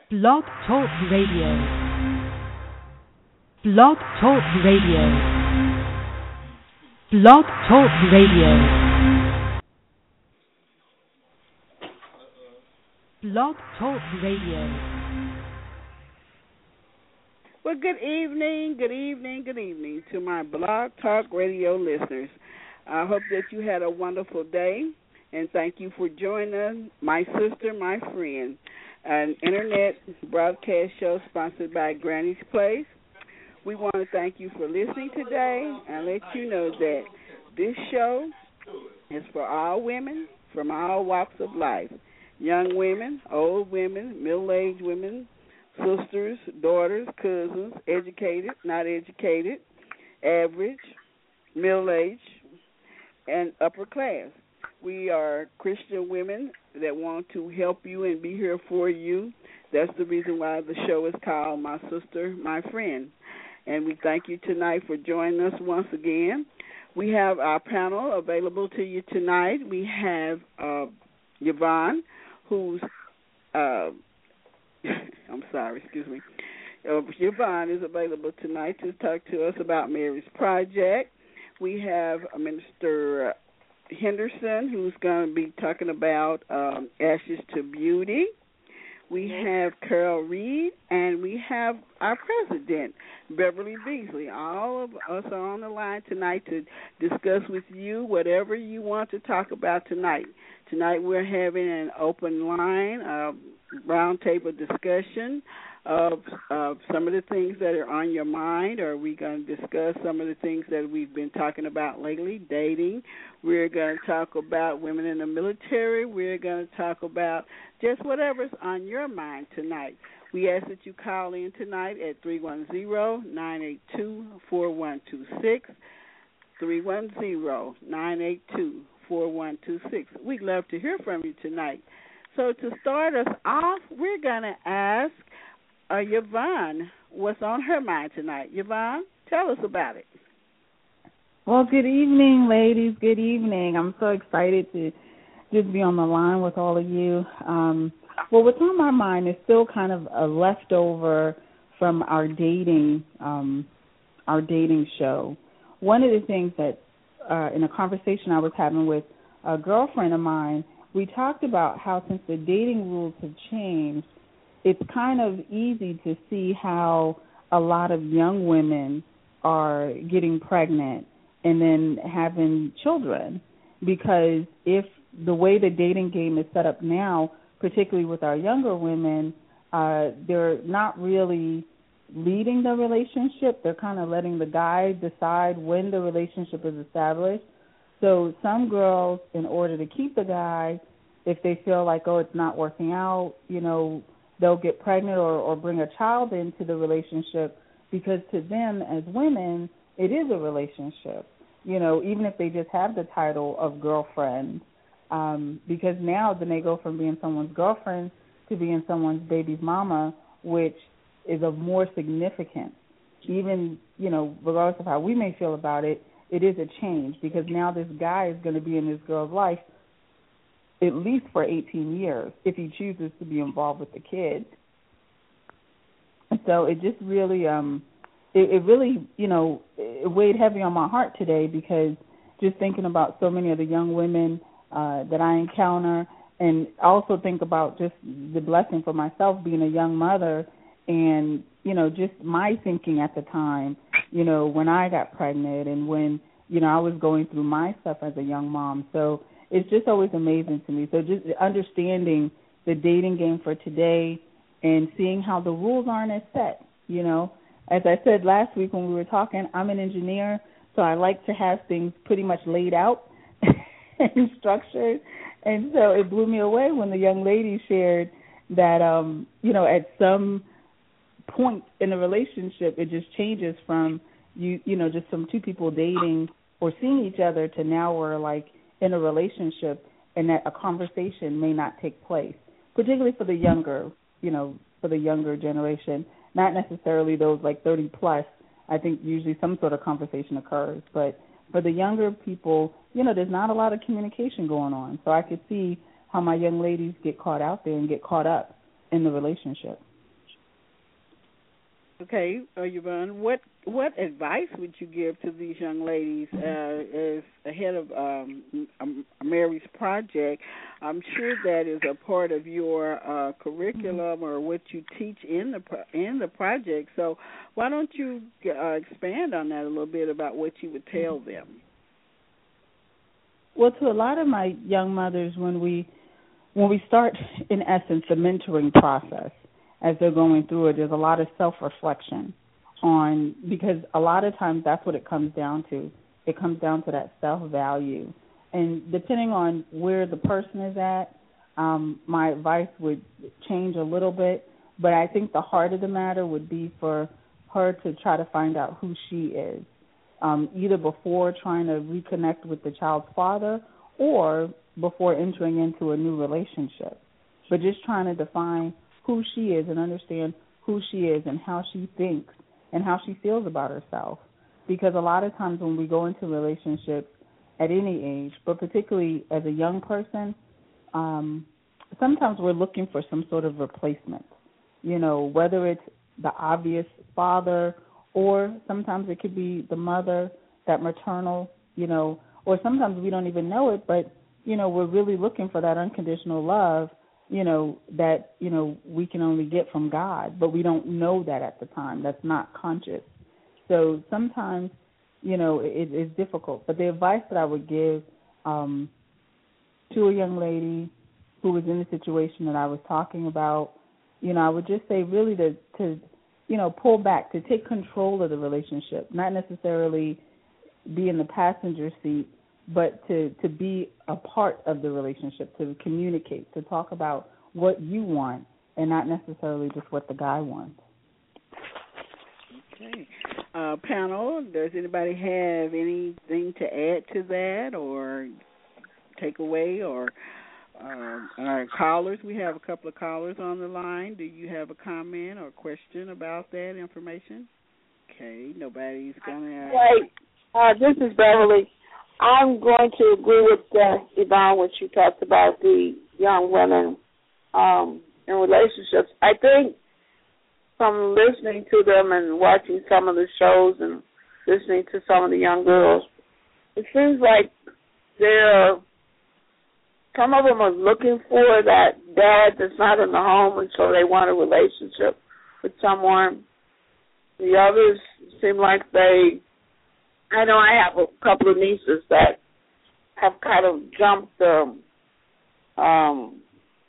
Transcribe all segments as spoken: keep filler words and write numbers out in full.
Blog Talk Radio. Blog Talk Radio. Blog Talk Radio. Blog Talk Radio. Well, good evening, good evening, good evening to my Blog Talk Radio listeners. I hope that you had a wonderful day, and thank you for joining my sister, my friend, an internet broadcast show sponsored by Granny's Place. We want to thank you for listening today and let you know that this show is for all women from all walks of life, young women, old women, middle-aged women, sisters, daughters, cousins, educated, not educated, average, middle-aged, and upper class. We are Christian women that want to help you and be here for you. That's the reason why the show is called My Sister, My Friend. And we thank you tonight for joining us once again. We have our panel available to you tonight. We have uh, Yvonne, who's, uh, I'm sorry, excuse me. Uh, Yvonne is available tonight to talk to us about Mary's Project. We have uh, Minister Henderson, who's going to be talking about um, Ashes to Beauty. We have Carol Reed, and we have our president, Beverly Beasley. All of us are on the line tonight to discuss with you whatever you want to talk about tonight. Tonight we're having an open line, uh, roundtable discussion of, of some of the things that are on your mind. Or we're going to discuss some of the things that we've been talking about lately, dating. We're going to talk about women in the military. We're going to talk about just whatever's on your mind tonight. We ask that you call in tonight at three one zero, nine eight two, four one two six, three one zero, nine eight two, four one two six. We'd love to hear from you tonight. So to start us off, we're going to ask uh, Yvonne what's on her mind tonight. Yvonne, tell us about it. Well, good evening, ladies. Good evening. I'm so excited to just be on the line with all of you. Um, well, what's on my mind is still kind of a leftover from our dating, um, our dating show. One of the things that, uh, in a conversation I was having with a girlfriend of mine, we talked about how since the dating rules have changed, it's kind of easy to see how a lot of young women are getting pregnant and then having children, because if the way the dating game is set up now, particularly with our younger women, uh, they're not really leading the relationship. They're kind of letting the guy decide when the relationship is established. So some girls, in order to keep the guy, if they feel like, oh, it's not working out, you know, they'll get pregnant or, or bring a child into the relationship, because to them as women, it is a relationship, you know, even if they just have the title of girlfriend, um, because now then they go from being someone's girlfriend to being someone's baby's mama, which is of more significance. Even, you know, regardless of how we may feel about it, it is a change, because now this guy is going to be in this girl's life at least for eighteen years if he chooses to be involved with the kid. And so it just really, um, it, it really, you know, it weighed heavy on my heart today, because just thinking about so many of the young women uh, that I encounter, and also think about just the blessing for myself being a young mother, and, you know, just my thinking at the time, you know, when I got pregnant and when, you know, I was going through my stuff as a young mom. So it's just always amazing to me. So just understanding the dating game for today and seeing how the rules aren't as set, you know. As I said last week when we were talking, I'm an engineer, so I like to have things pretty much laid out and structured. And so it blew me away when the young lady shared that, um, you know, at some point in a relationship, it just changes from, you you know, just from two people dating or seeing each other to now we're like in a relationship, and that a conversation may not take place, particularly for the younger, you know, for the younger generation, not necessarily those like thirty plus. I think usually some sort of conversation occurs, but for the younger people, you know, there's not a lot of communication going on. So I could see how my young ladies get caught out there and get caught up in the relationship. Okay, uh, Yvonne, what what advice would you give to these young ladies uh, as a head of um, a Mary's Project? I'm sure that is a part of your uh, curriculum or what you teach in the pro- in the project. So why don't you uh, expand on that a little bit about what you would tell them? Well, to a lot of my young mothers, when we when we start, in essence, the mentoring process, as they're going through it, there's a lot of self-reflection on, because a lot of times that's what it comes down to. It comes down to that self-value. And depending on where the person is at, um, my advice would change a little bit, but I think the heart of the matter would be for her to try to find out who she is, um, either before trying to reconnect with the child's father or before entering into a new relationship, but just trying to define who she is and understand who she is and how she thinks and how she feels about herself. Because a lot of times when we go into relationships at any age, but particularly as a young person, um, sometimes we're looking for some sort of replacement, you know, whether it's the obvious father or sometimes it could be the mother, that maternal, you know, or sometimes we don't even know it, but, you know, we're really looking for that unconditional love, you know, that, you know, we can only get from God, but we don't know that at the time. That's not conscious. So sometimes, you know, it is difficult. But the advice that I would give um, to a young lady who was in the situation that I was talking about, you know, I would just say really to, to, you know, pull back, to take control of the relationship, not necessarily be in the passenger seat, but to, to be a part of the relationship, to communicate, to talk about what you want and not necessarily just what the guy wants. Okay. Uh, panel, does anybody have anything to add to that or take away? Or uh, our callers, we have a couple of callers on the line. Do you have a comment or question about that information? Okay, nobody's going to... Wait, uh, this is Beverly. I'm going to agree with uh, Yvonne when she talked about the young women um, in relationships. I think from listening to them and watching some of the shows and listening to some of the young girls, it seems like they're, some of them are looking for that dad that's not in the home, and so they want a relationship with someone. The others seem like they, I know I have a couple of nieces that have kind of jumped, um, um,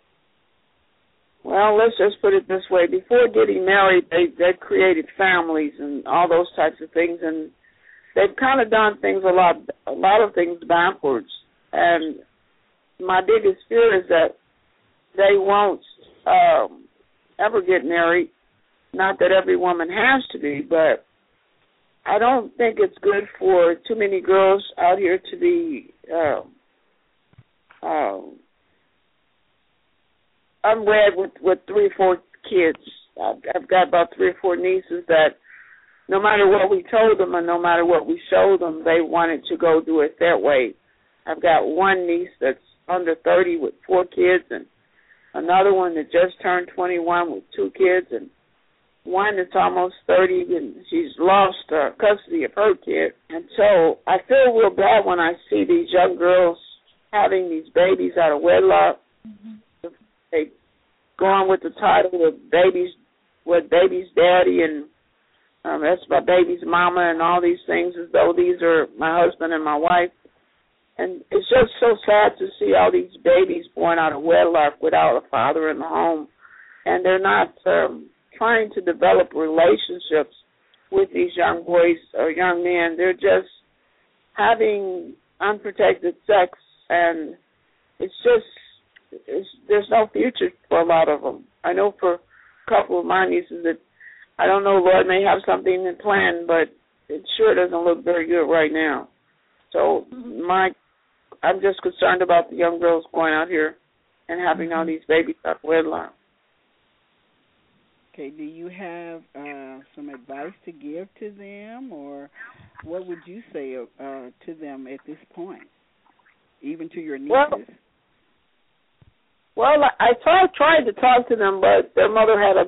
well, let's just put it this way. Before getting married, they, they created families and all those types of things, and they've kind of done things a lot, a lot of things backwards. And my biggest fear is that they won't um, ever get married. Not that every woman has to be, but I don't think it's good for too many girls out here to be uh, uh, unwed with, with three or four kids. I've, I've got about three or four nieces that no matter what we told them and no matter what we showed them, they wanted to go do it their way. I've got one niece that's under thirty with four kids and another one that just turned twenty-one with two kids, and one that's almost thirty, and she's lost uh, custody of her kid. And so I feel real bad when I see these young girls having these babies out of wedlock. Mm-hmm. They go on with the title of babies, with baby's daddy, and um, that's my baby's mama, and all these things as though these are my husband and my wife. And it's just so sad to see all these babies born out of wedlock without a father in the home, and they're not um, trying to develop relationships with these young boys or young men. They're just having unprotected sex, and it's just, it's, there's no future for a lot of them. I know for a couple of my nieces that, I don't know, Lord may have something in plan, but it sure doesn't look very good right now. So my, I'm just concerned about the young girls going out here and having all these babies out of wedlock. Okay, do you have uh, some advice to give to them, or what would you say uh, to them at this point, even to your nieces? Well, well I tried, tried to talk to them, but their mother had a,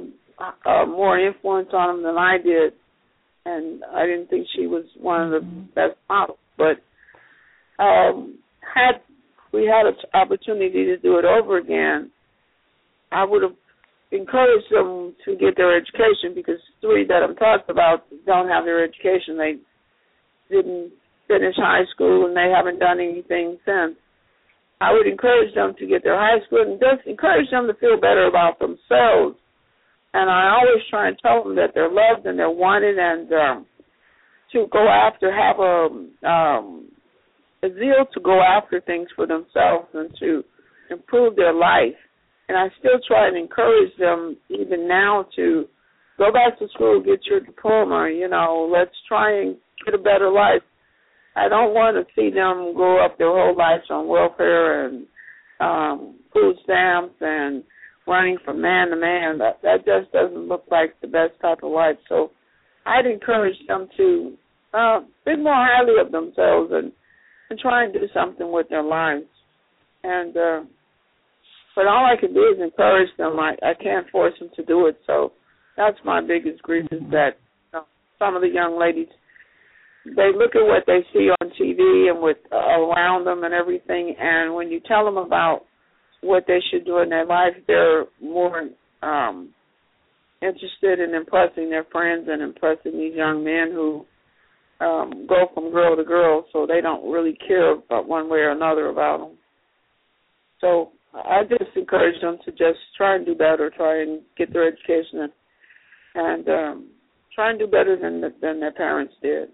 uh, more influence on them than I did, and I didn't think she was one of the best models. But um, had we had an opportunity to do it over again, I would have encouraged them to get their education, because three that I'm talking about don't have their education. They didn't finish high school, and they haven't done anything since. I would encourage them to get their high school and just encourage them to feel better about themselves. And I always try and tell them that they're loved and they're wanted, and um, to go after, have a, um, a zeal to go after things for themselves and to improve their life. And I still try and encourage them even now to go back to school, get your diploma, you know, let's try and get a better life. I don't want to see them grow up their whole lives on welfare and um, food stamps and running from man to man. That, that just doesn't look like the best type of life. So I'd encourage them to uh, think more highly of themselves and, and try and do something with their lives. And uh, but all I can do is encourage them. I, I can't force them to do it. So that's my biggest grief, is that you know, some of the young ladies, they look at what they see on T V and with uh, around them and everything, and when you tell them about what they should do in their life, they're more um, interested in impressing their friends and impressing these young men who um, go from girl to girl, so they don't really care about one way or another about them. So I just encourage them to just try and do better, try and get their education, and, and um, try and do better than the, than their parents did.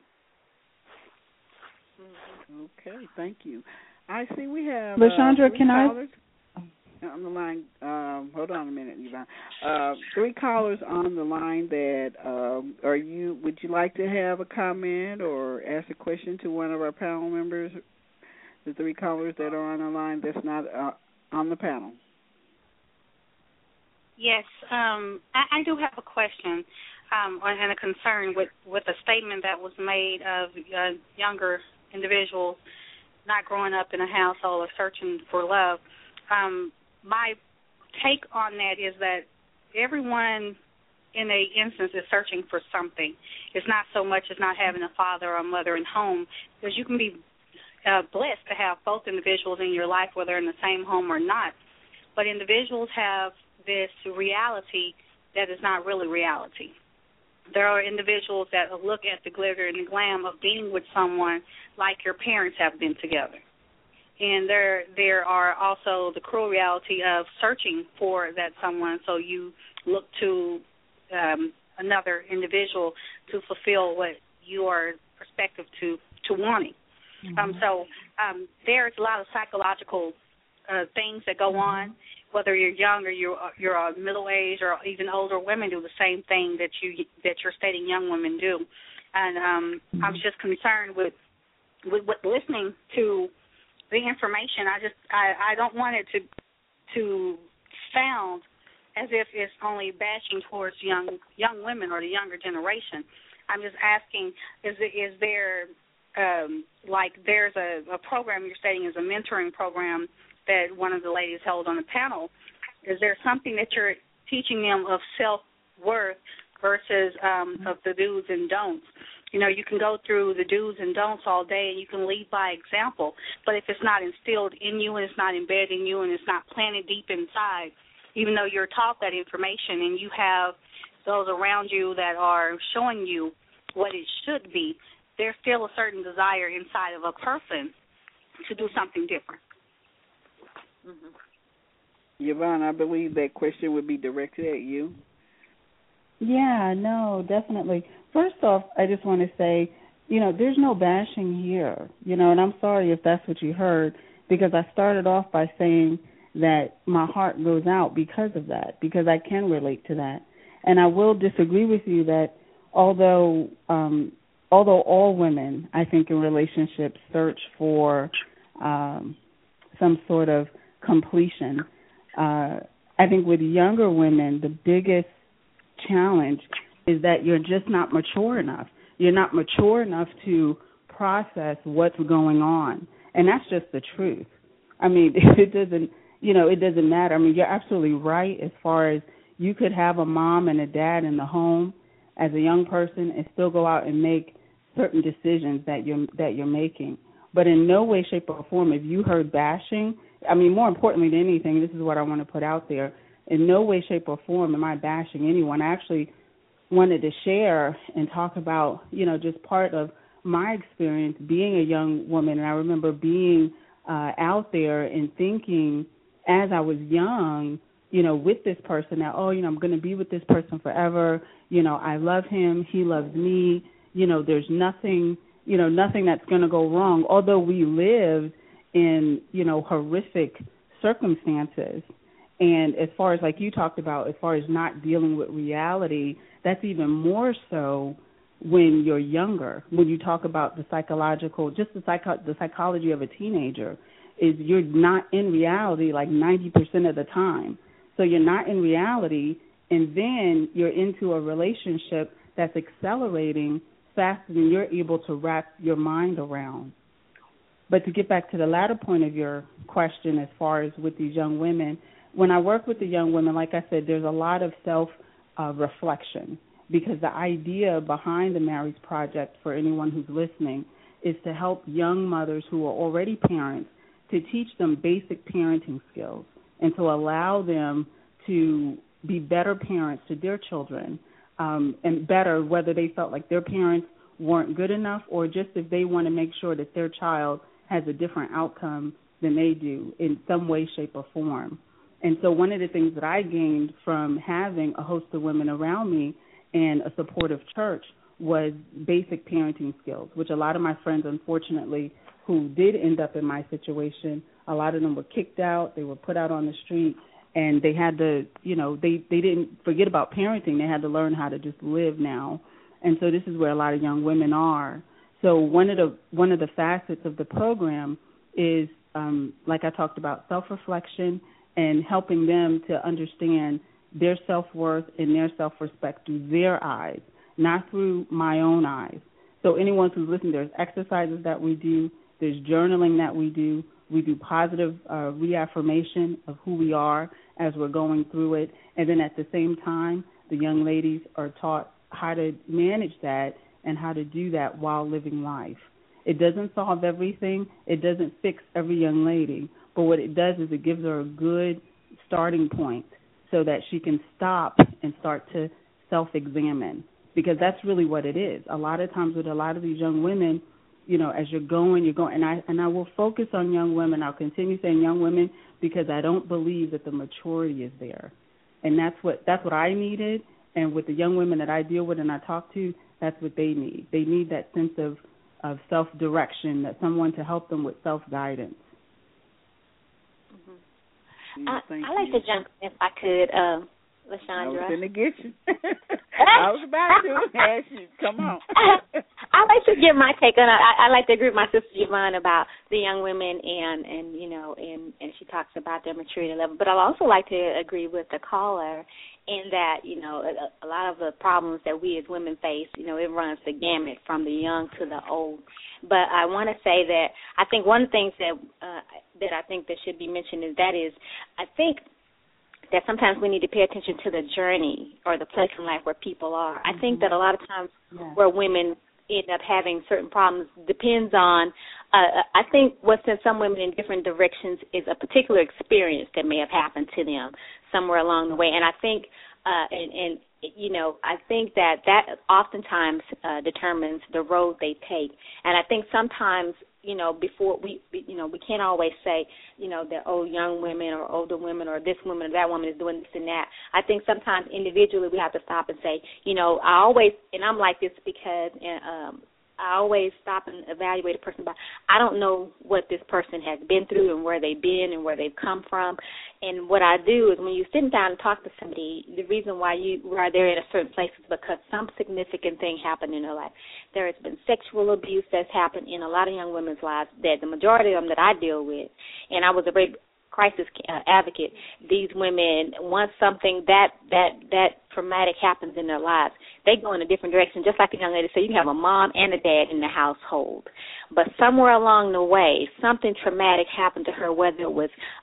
Okay, thank you. I see we have LaShondra, uh, can callers I on the line. Um, hold on a minute, Yvonne. Uh, three callers on the line. That um, are you? Would you like to have a comment or ask a question to one of our panel members? The three callers that are on the line that's not uh, on the panel. Yes, um, I, I do have a question um, and a concern with, with a statement that was made of uh, younger individuals not growing up in a household or searching for love. Um, my take on that is that everyone in a instance is searching for something. It's not so much as not having a father or a mother in home, because you can be uh, blessed to have both individuals in your life, whether in the same home or not. But individuals have this reality that is not really reality. There are individuals that look at the glitter and the glam of being with someone like your parents have been together. And there there are also the cruel reality of searching for that someone, so you look to um, another individual to fulfill what you are perspective to, to wanting. Mm-hmm. Um, so um, there's a lot of psychological uh, things that go on. Whether you're young or you're you're uh, middle aged or even older, women do the same thing that you that you're stating young women do, and um, mm-hmm. I was just concerned with, with with listening to the information. I just I, I don't want it to to sound as if it's only bashing towards young young women or the younger generation. I'm just asking: is it, is there um, like there's a, a program you're stating is a mentoring program that one of the ladies held on the panel? Is there something that you're teaching them of self-worth versus um, of the do's and don'ts? You know, you can go through the do's and don'ts all day and you can lead by example, but if it's not instilled in you and it's not embedded in you and it's not planted deep inside, even though you're taught that information and you have those around you that are showing you what it should be, there's still a certain desire inside of a person to do something different. Mm-hmm. Yvonne, I believe that question would be directed at you. Yeah, no, definitely. First off, I just want to say, you know, there's no bashing here, you know, and I'm sorry if that's what you heard, because I started off by saying that my heart goes out because of that, because I can relate to that. And I will disagree with you that although um, although all women, I think, in relationships search for um, some sort of completion, uh, I think with younger women, the biggest challenge is that you're just not mature enough. You're not mature enough to process what's going on, and that's just the truth. I mean, it doesn't, you know, it doesn't matter. I mean, you're absolutely right as far as, You could have a mom and a dad in the home as a young person and still go out and make certain decisions that you're that you're making. But in no way, shape, or form, if you heard bashing, I mean, more importantly than anything, this is what I want to put out there. In no way, shape, or form am I bashing anyone. I actually wanted to share and talk about, you know, just part of my experience being a young woman. And I remember being uh, out there and thinking as I was young, you know, with this person that, oh, you know, I'm going to be with this person forever. You know, I love him. He loves me. You know, there's nothing, you know, nothing that's going to go wrong. Although we lived in, you know, horrific circumstances. And as far as, like you talked about, as far as not dealing with reality, that's even more so when you're younger. When you talk about the psychological, just the psycho, the psychology of a teenager, is you're not in reality like ninety percent of the time. So you're not in reality, and then you're into a relationship that's accelerating faster than you're able to wrap your mind around. But to get back to the latter point of your question, as far as with these young women, when I work with the young women, like I said, there's a lot of self-reflection, uh, because the idea behind the Marriage Project, for anyone who's listening, is to help young mothers who are already parents to teach them basic parenting skills and to allow them to be better parents to their children, um, and better whether they felt like their parents weren't good enough or just if they want to make sure that their child has a different outcome than they do in some way, shape, or form. And so one of the things that I gained from having a host of women around me and a supportive church was basic parenting skills, which a lot of my friends, unfortunately, who did end up in my situation, a lot of them were kicked out, they were put out on the street, and they had to, you know, they, they didn't forget about parenting. They had to learn how to just live now. And so this is where a lot of young women are. So one of the one of the facets of the program is, um, like I talked about, self-reflection and helping them to understand their self-worth and their self-respect through their eyes, not through my own eyes. So anyone who's listening, there's exercises that we do, there's journaling that we do, we do positive uh, reaffirmation of who we are as we're going through it, and then at the same time, the young ladies are taught how to manage that and how to do that while living life. It doesn't solve everything. It doesn't fix every young lady. But what it does is it gives her a good starting point so that she can stop and start to self-examine, because that's really what it is. A lot of times with a lot of these young women, you know, as you're going, you're going, and I and I will focus on young women. I'll continue saying young women because I don't believe that the maturity is there. And that's what that's what I needed. And with the young women that I deal with and I talk to, that's what they need. They need that sense of, of self-direction, that someone to help them with self-guidance. Mm-hmm. I, I like to jump in if I could, uh, LaShondra. I was going to get you. I was about to ask you. Come on. I like to give my take on it. I, I like to agree with my sister Yvonne about the young women and, and you know, and, and she talks about their maturity level. But I'd also like to agree with the caller in that, you know, a, a lot of the problems that we as women face, you know, it runs the gamut from the young to the old. But I want to say that I think one of the things that, uh, that I think that should be mentioned is that is, I think, that sometimes we need to pay attention to the journey or the place in life where people are. Mm-hmm. I think that a lot of times yeah. where women end up having certain problems depends on, uh, I think what sends some women in different directions is a particular experience that may have happened to them somewhere along the way. And I think, uh, and, and you know, I think that that oftentimes uh, determines the road they take. And I think sometimes, you know, before we, you know, we can't always say, you know, that, oh, young women or older women or this woman or that woman is doing this and that. I think sometimes individually we have to stop and say, you know, I always, and I'm like this because um, I always stop and evaluate a person by, I don't know what this person has been through and where they've been and where they've come from. And what I do is when you sit down and talk to somebody, the reason why you why they're in a certain place is because some significant thing happened in their life. There has been sexual abuse that's happened in a lot of young women's lives that the majority of them that I deal with, and I was a rape crisis uh, advocate, these women, once something that, that, that traumatic happens in their lives, they go in a different direction, just like the young lady said, you can have a mom and a dad in the household. But somewhere along the way, something traumatic happened to her, whether it was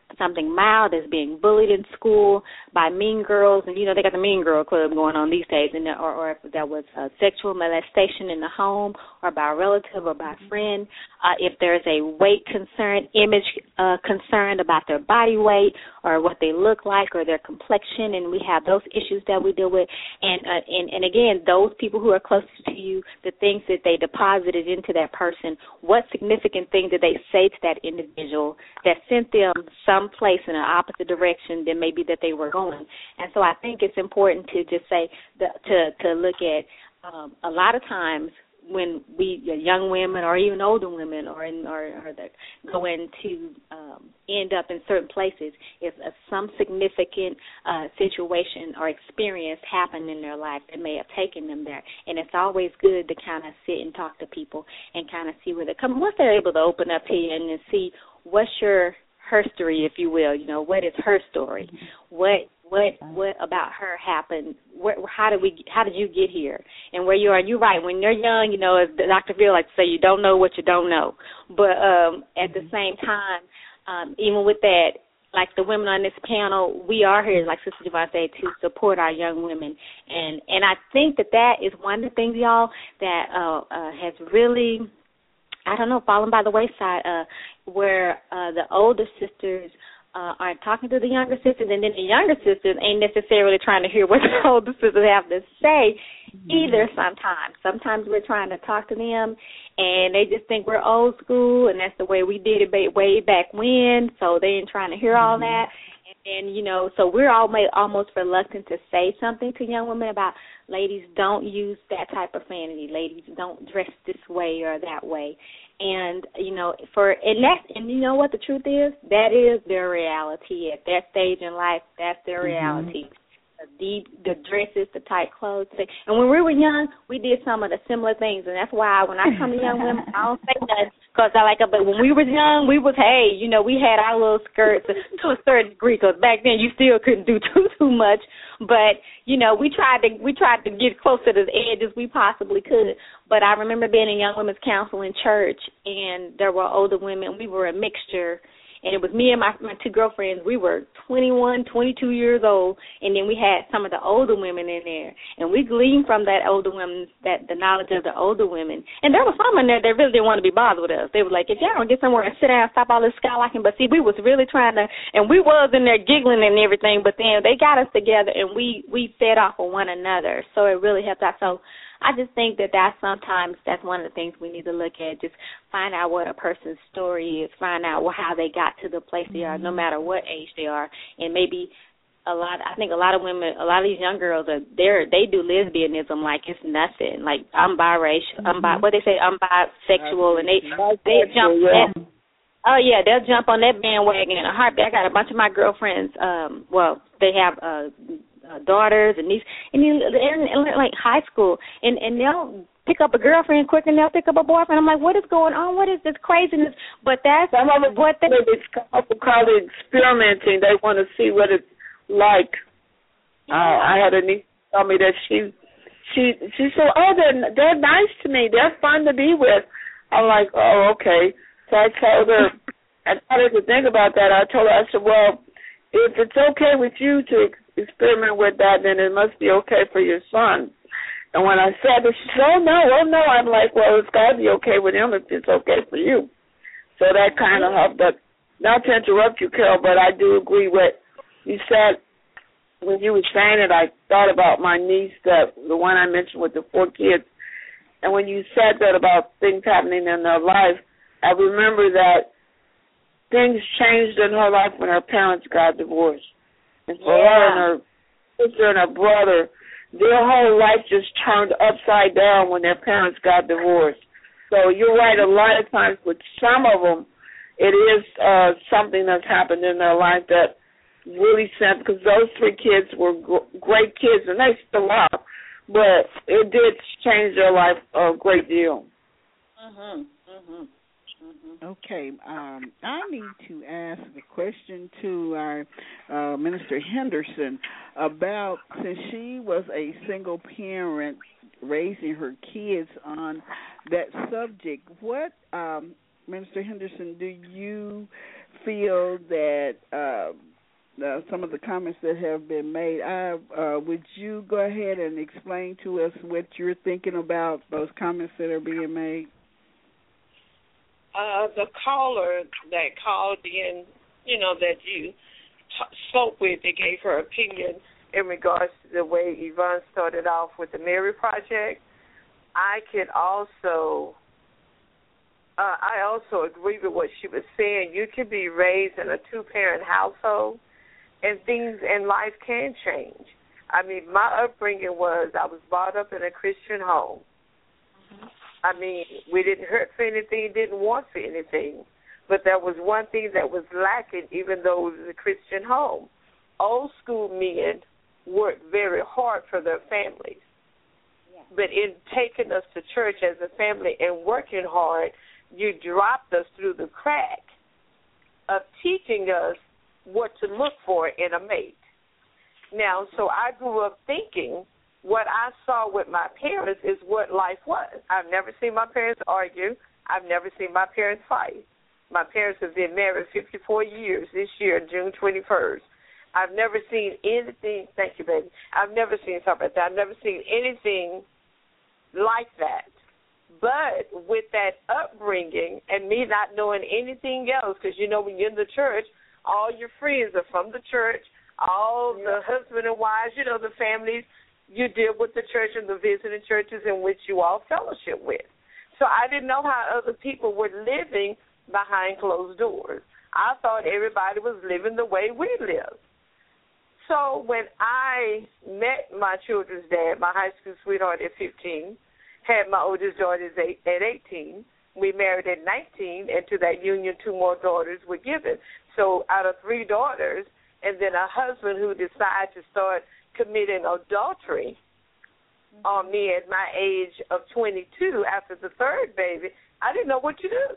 something mild as being bullied in school by mean girls, and you know they got the mean girl club going on these days, and or, or if there was uh, sexual molestation in the home or by a relative or by a friend, uh, if there's a weight concern, image uh, concern about their body weight or what they look like or their complexion, and we have those issues that we deal with, and uh, and, and again, those people who are closest to you, the things that they deposited into that person, what significant thing did they say to that individual that sent them someplace in an opposite direction than maybe that they were going. And so I think it's important to just say, the, to, to look at um, a lot of times when we, young women or even older women or, in, or, or that go into um, end up in certain places, if uh, some significant uh, situation or experience happened in their life that may have taken them there. And it's always good to kind of sit and talk to people and kind of see where they come. Once they're able to open up to you and, and see what's your her story, if you will, you know, what is her story? What what what about her happened? Where, how did we? How did you get here? And where you are? You're right. When you're young, you know, as Doctor Phil likes to say, you don't know what you don't know. But um, at the same time, um, even with that, like the women on this panel, we are here, like Sister Javon said, to support our young women. And and I think that that is one of the things, y'all, that uh, uh, has really, I don't know, fallen by the wayside, uh, where uh, the older sisters uh, aren't talking to the younger sisters, and then the younger sisters ain't necessarily trying to hear what the older sisters have to say either sometimes. Sometimes we're trying to talk to them, and they just think we're old school, and that's the way we did it way back when, so they ain't trying to hear all that. And, and you know, so we're all made almost reluctant to say something to young women about, ladies, don't use that type of vanity. Ladies, don't dress this way or that way. And, you know, for and that and you know what the truth is? That is their reality. At that stage in life, that's their reality. Mm-hmm. The, the dresses, the tight clothes. And when we were young, we did some of the similar things. And that's why when I come to young women, I don't say nothing because I like it. But when we were young, we was, hey, you know, we had our little skirts to a certain degree because back then you still couldn't do too, too much. But, you know, we tried to we tried to get close to the edge as we possibly could. But I remember being in Young Women's Council in church, and there were older women. We were a mixture. And it was me and my, my two girlfriends. We were twenty-one, twenty-two years old, and then we had some of the older women in there. And we gleaned from that older women, that the knowledge of the older women. And there were some in there that really didn't want to be bothered with us. They were like, if y'all don't get somewhere and sit down and stop all this skylarking. But, see, we was really trying to, and we was in there giggling and everything, but then they got us together, and we, we fed off of one another. So it really helped out. So I just think that that's sometimes that's one of the things we need to look at, just find out what a person's story is, find out how they got to the place they are, no matter what age they are. And maybe a lot, I think a lot of women, a lot of these young girls, are they're, they do lesbianism like it's nothing. Like, I'm biracial, I'm bi, what they say, I'm bisexual, and they, they jump that. Oh, yeah, they'll jump on that bandwagon in a heartbeat. I got a bunch of my girlfriends, um, well, they have uh Uh, daughters and these, and you, in, in like high school, and and they'll pick up a girlfriend quick, and they'll pick up a boyfriend. I'm like, what is going on? What is this craziness? But that's some of it, what they call it experimenting. They want to see what it's like. Yeah. Uh, I had a niece tell me that she she she said, oh, they're they're nice to me. They're fun to be with. I'm like, oh, okay. So I told her, I started to think about that. I told her, I said, well, if it's okay with you to experiment with that, then it must be okay for your son. And when I said that, she said, oh, no, oh, no. I'm like, well, it's got to be okay with him if it's okay for you. So that kind of helped. But not to interrupt you, Carol, but I do agree with you said when you were saying it, I thought about my niece, that the one I mentioned with the four kids. And when you said that about things happening in their life, I remember that things changed in her life when her parents got divorced. And for yeah. her and her sister and her brother, their whole life just turned upside down when their parents got divorced. So you're right, a lot of times with some of them, it is uh, something that's happened in their life that really sent, because those three kids were g- great kids, and they still are, but it did change their life a great deal. Mm-hmm, mm-hmm. Okay, um, I need to ask a question to our uh, Minister Henderson about, since she was a single parent raising her kids on that subject, what, um, Minister Henderson, do you feel that uh, uh, some of the comments that have been made, I, uh, would you go ahead and explain to us what you're thinking about those comments that are being made? Uh, the caller that called in, you know, that you t- spoke with, that gave her opinion in regards to the way Yvonne started off with the Mary Project, I could also, uh, I also agree with what she was saying. You can be raised in a two-parent household, and things in life can change. I mean, my upbringing was I was brought up in a Christian home. Mm-hmm. I mean, we didn't hurt for anything, didn't want for anything, but there was one thing that was lacking, even though it was a Christian home. Old school men worked very hard for their families. Yeah. But in taking us to church as a family and working hard, you dropped us through the crack of teaching us what to look for in a mate. Now, so I grew up thinking what I saw with my parents is what life was. I've never seen my parents argue. I've never seen my parents fight. My parents have been married fifty-four years this year, June twenty-first. I've never seen anything, thank you, baby. I've never seen something like that. I've never seen anything like that. But with that upbringing and me not knowing anything else, because, you know, when you're in the church, all your friends are from the church, all yeah. the husband and wives, you know, the families, you deal with the church and the visiting churches in which you all fellowship with. So I didn't know how other people were living behind closed doors. I thought everybody was living the way we live. So when I met my children's dad, my high school sweetheart at fifteen, had my oldest daughters at eighteen, we married at nineteen, and to that union two more daughters were given. So out of three daughters, and then a husband who decided to start committing adultery mm-hmm. on me at my age of twenty-two after the third baby, I didn't know what to do.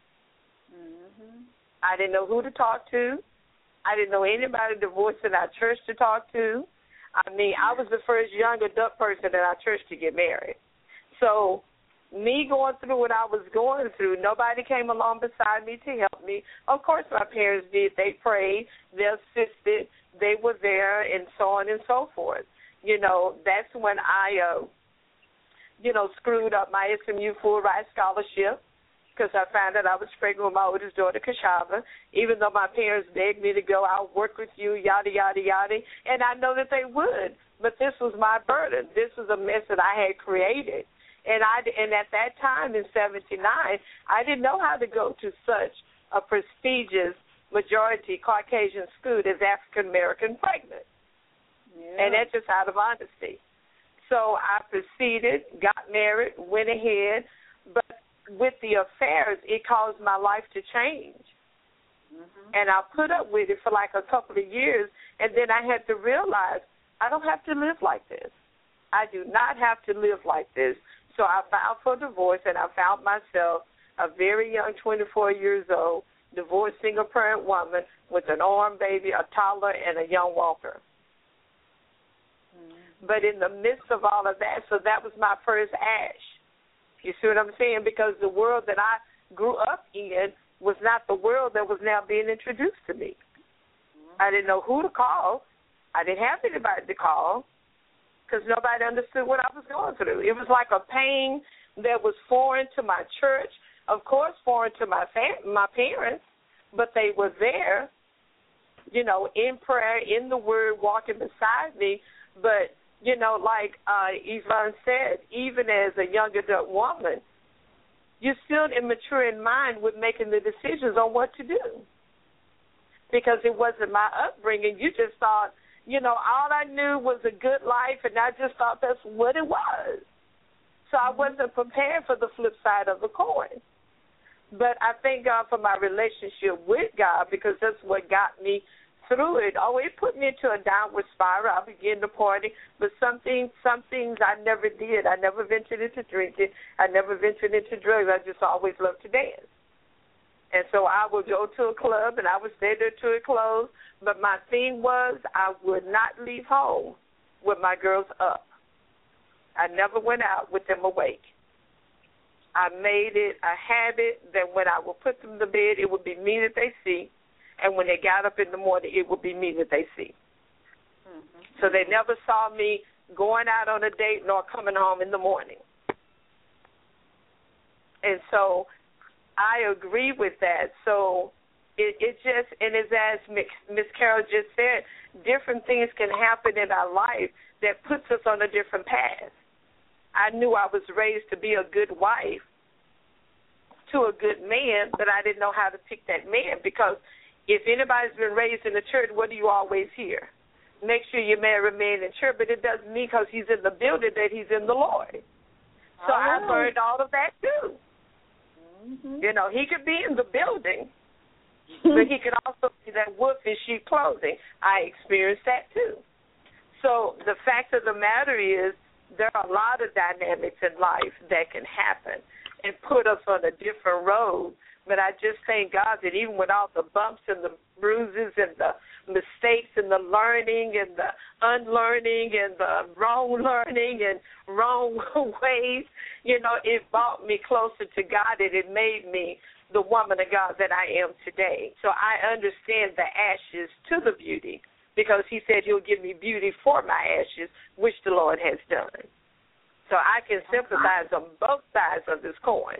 Mm-hmm. I didn't know who to talk to. I didn't know anybody divorced in our church to talk to. I mean, I was the first young adult person in our church to get married. So me going through what I was going through, nobody came along beside me to help me. Of course my parents did. They prayed. They assisted. They were there, and so on and so forth. You know, that's when I, uh, you know, screwed up my S M U full ride scholarship, because I found out I was pregnant with my oldest daughter, Kashava. Even though my parents begged me to go, I'll work with you, yada, yada, yada. And I know that they would, but this was my burden. This was a mess that I had created. And I and at that time in seventy-nine, I didn't know how to go to such a prestigious majority Caucasian school as African-American pregnant. Yeah. And that's just out of honesty. So I proceeded, got married, went ahead, but with the affairs, it caused my life to change. Mm-hmm. And I put up with it for like a couple of years, and then I had to realize I don't have to live like this. I do not have to live like this. So I filed for divorce, and I found myself a very young twenty-four years old, divorced single-parent woman with an arm baby, a toddler, and a young walker. Mm-hmm. But in the midst of all of that, so that was my first ash. You see what I'm saying? Because the world that I grew up in was not the world that was now being introduced to me. Mm-hmm. I didn't know who to call. I didn't have anybody to call because nobody understood what I was going through. It was like a pain that was foreign to my church, of course foreign to my fam- my parents, but they were there, you know, in prayer, in the Word, walking beside me. But you know, like uh, Yvonne said, even as a young adult woman, you're still immature in mind with making the decisions on what to do. Because it wasn't my upbringing. You just thought, you know, all I knew was a good life, and I just thought that's what it was. So I wasn't prepared for the flip side of the coin. But I thank God for my relationship with God, because that's what got me through it. Oh, it put me into a downward spiral. I began to party, but some things, some things I never did. I never ventured into drinking. I never ventured into drugs. I just always loved to dance. And so I would go to a club, and I would stay there till it closed. But my thing was I would not leave home with my girls up. I never went out with them awake. I made it a habit that when I would put them to bed, it would be me that they see. and when they got up in the morning, it would be me that they see. Mm-hmm. So they never saw me going out on a date nor coming home in the morning. And so I agree with that. So it, it just, and it's as Miss Carol just said, different things can happen in our life that puts us on a different path. I knew I was raised to be a good wife to a good man, but I didn't know how to pick that man, because if anybody's been raised in the church, what do you always hear? Make sure you marry a man in church, but it doesn't mean because he's in the building that he's in the Lord. So oh. I learned all of that too. Mm-hmm. You know, he could be in the building, but he could also be that wolf in sheep clothing. I experienced that too. So the fact of the matter is, there are a lot of dynamics in life that can happen and put us on a different road. But I just thank God that even with all the bumps and the bruises and the mistakes and the learning and the unlearning and the wrong learning and wrong ways, you know, it brought me closer to God, and it made me the woman of God that I am today. So I understand the ashes to the beauty, because he said he'll give me beauty for my ashes, which the Lord has done. So I can sympathize on both sides of this coin,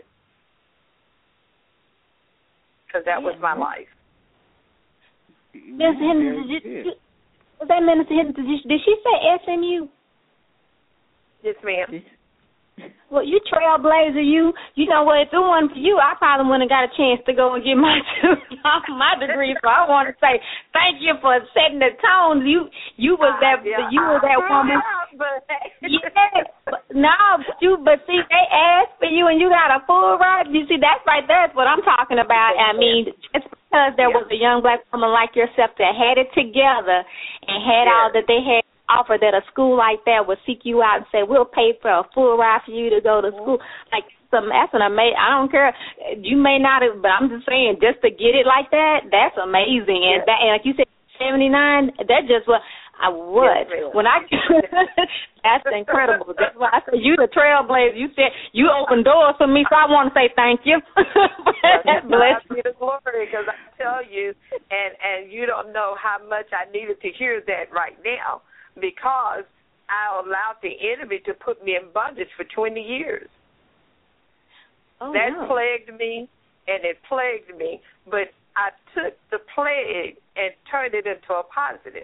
because that was my life. Mister Henderson, did, did, was that Minister Henderson, did, did she say S M U? Yes, ma'am. Well, you trailblazer, you. You know what? If it wasn't for you, I probably wouldn't have got a chance to go and get my my degree. So I want to say thank you for setting the tone. You you was that yeah, you were that woman. Yeah, but, no, but you. But see, they asked for you, and you got a full ride. You see, that's right there. That's what I'm talking about. I mean, just because there was a young black woman like yourself that had it together and had all that they had offer, that a school like that would seek you out and say, we'll pay for a full ride for you to go to school. Like, some, that's an amazing, I don't care, you may not have, but I'm just saying, just to get it like that, that's amazing. And, that, and like you said, seventy-nine, that just what I would. Yes, when I, that's incredible. That's why I said, you the trailblazer. You said, you opened doors for me, so I want to say thank you. Bless you the glory, because I tell you, and, and you don't know how much I needed to hear that right now, because I allowed the enemy to put me in bondage for twenty years. Oh, that no. plagued me, and it plagued me, but I took the plague and turned it into a positive.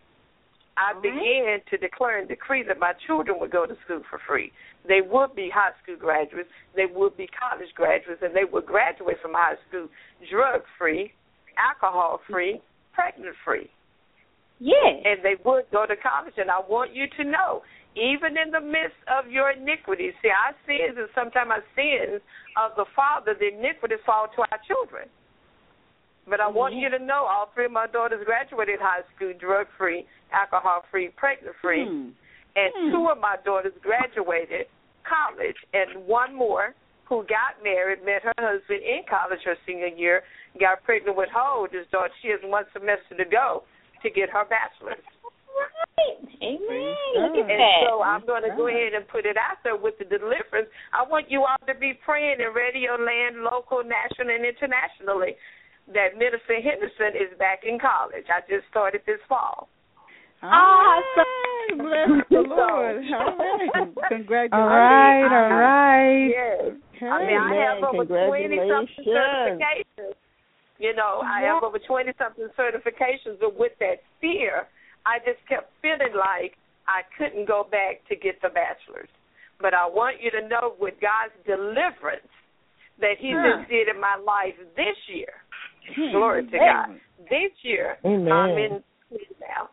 I All began right. to declare and decree that my children would go to school for free. They would be high school graduates, they would be college graduates, and they would graduate from high school drug-free, alcohol-free, pregnant-free. Yes. And they would go to college. And I want you to know, even in the midst of your iniquities, see, our sins and sometimes our sins of the Father, the iniquities fall to our children. But I mm-hmm. want you to know, all three of my daughters graduated high school, drug-free, alcohol-free, pregnant-free. Mm. And mm. two of my daughters graduated college. And one more, who got married, met her husband in college her senior year, got pregnant with her oldest daughter. She has one semester to go to get her bachelor's. Right. Amen. Look at and that. so I'm going to go ahead and put it out there with the deliverance. I want you all to be praying in radio land, local, national, and internationally, that Minister Henderson is back in college. I just started this fall. All right. Bless the Lord. All right. Congratulations. All right, all right. Yes. Okay. I mean, I have over twenty-something certifications. You know, I have over twenty-something certifications, but with that fear, I just kept feeling like I couldn't go back to get the bachelor's. But I want you to know, with God's deliverance, that He's huh. did in my life this year. Hmm. Glory to God. This year, Amen. I'm in school now.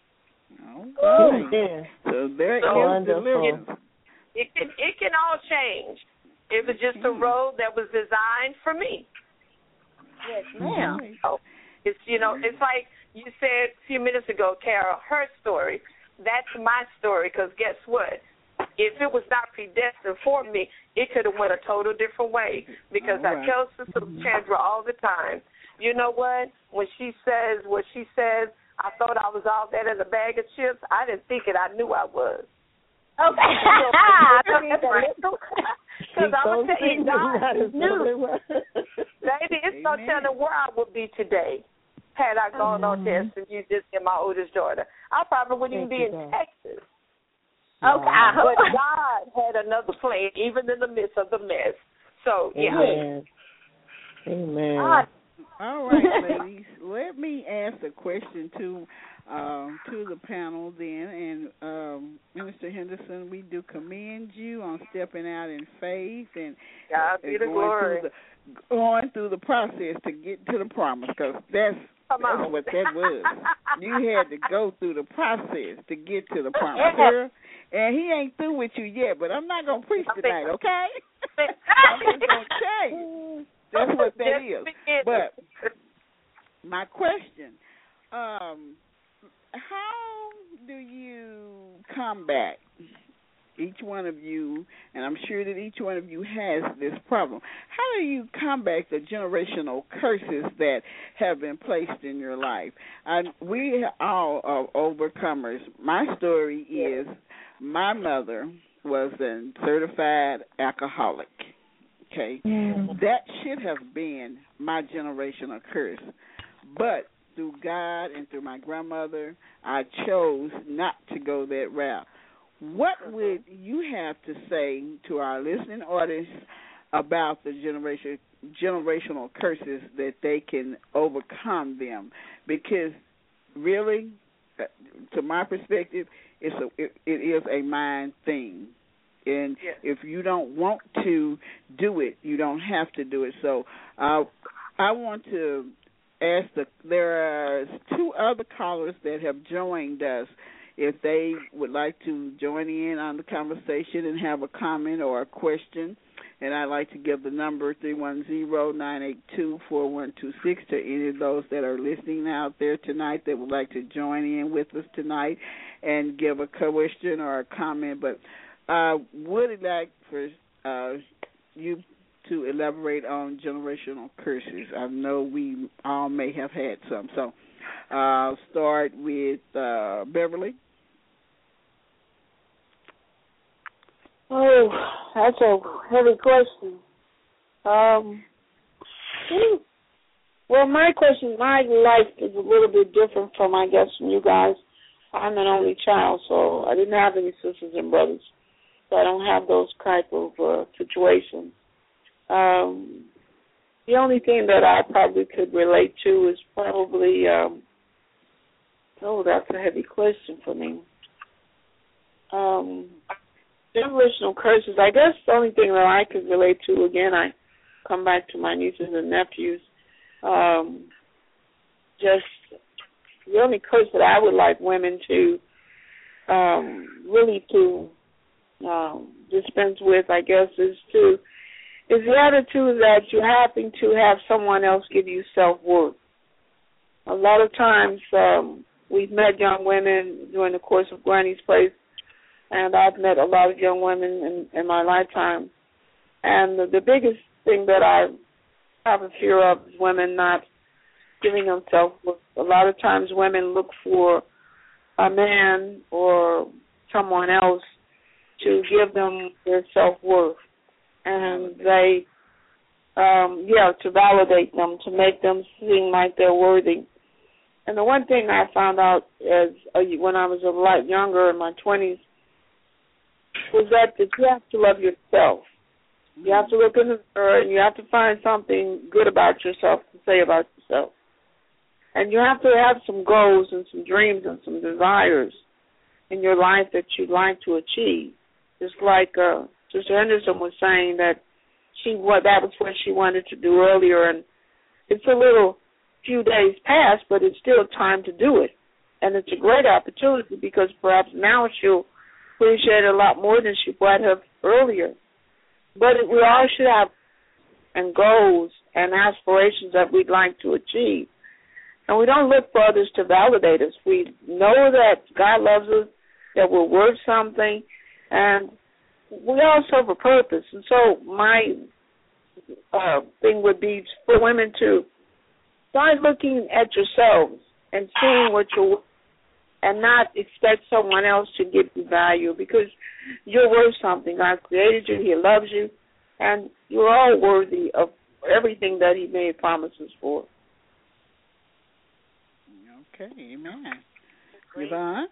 Okay. So there so, is deliverance. It, it can it can all change. It was just a road that was designed for me. Yes, ma'am. So it's you know it's like you said a few minutes ago, Carol. Her story. That's my story. Because guess what? If it was not predestined for me, it could have went a total different way. Because right. I tell Sister Chandra all the time. You know what? When she says what she says, I thought I was all that in a bag of chips. I didn't think it. I knew I was. Okay. Because I was saying, God knew. Baby, it's no telling where I would be today had I gone mm-hmm. on there since you just and my oldest daughter. I probably wouldn't Thank even be you, in God. Texas. Okay, I hope. But God had another plan, even in the midst of the mess. So, yeah. Amen. Amen. God. All right, ladies. Let me ask a question to um, to the panel then. And um, Minister Henderson, we do commend you on stepping out in faith and, God be and the going glory. through the going through the process to get to the promise, because that's Come that's on. what that was. You had to go through the process to get to the promise, girl. And he ain't through with you yet, but I'm not gonna preach tonight, okay? I'm just gonna tell you. That's what that is. But my question, um, how do you combat, each one of you, and I'm sure that each one of you has this problem, how do you combat the generational curses that have been placed in your life? And we all are overcomers. My story is my mother was a certified alcoholic. Okay, mm. That should have been my generational curse. But through God and through my grandmother, I chose not to go that route. What would you have to say to our listening audience about the generation, generational curses that they can overcome them? Because really, to my perspective, it's a, it, it is a mind thing. And yes. If you don't want to do it, you don't have to do it. So uh, I want to ask, the, there are two other callers that have joined us. If they would like to join in on the conversation and have a comment or a question, and I'd like to give the number three one zero, nine eight two, four one two six to any of those that are listening out there tonight that would like to join in with us tonight and give a question or a comment. But I uh, would like for uh, you to elaborate on generational curses. I know we all may have had some. So uh, I'll start with uh, Beverly. Oh, that's a heavy question. Um, well, my question, my life is a little bit different from, I guess, from you guys. I'm an only child, so I didn't have any sisters and brothers. So I don't have those type of uh, situations. Um, the only thing that I probably could relate to is probably, um, oh, that's a heavy question for me. Um, generational curses, I guess the only thing that I could relate to, again, I come back to my nieces and nephews, um, just the only curse that I would like women to um, really to um, dispense with, I guess, is to is the attitude that you happen to have someone else give you self-worth. A lot of times um, we've met young women during the course of Granny's Place, and I've met a lot of young women in, in my lifetime. And the, the biggest thing that I have a fear of is women not giving them self-worth. A lot of times women look for a man or someone else to give them their self-worth. And they, um, yeah, to validate them, to make them seem like they're worthy. And the one thing I found out as uh, when I was a lot younger, in my twenties, was that, that you have to love yourself. You have to look in the mirror and you have to find something good about yourself to say about yourself. And you have to have some goals and some dreams and some desires in your life that you'd like to achieve. Just like uh, Sister Henderson was saying that she what that was what she wanted to do earlier, and it's a little few days past, but it's still time to do it. And it's a great opportunity because perhaps now she'll appreciate it a lot more than she would have earlier. But we all should have and goals and aspirations that we'd like to achieve. And we don't look for others to validate us. We know that God loves us, that we're worth something, and we all serve a purpose. And so my uh, thing would be for women to start looking at yourselves and seeing what you're, and not expect someone else to give you value, because you're worth something. God created you, He loves you, and you're all worthy of everything that He made promises for. Okay, amen. Yvonne?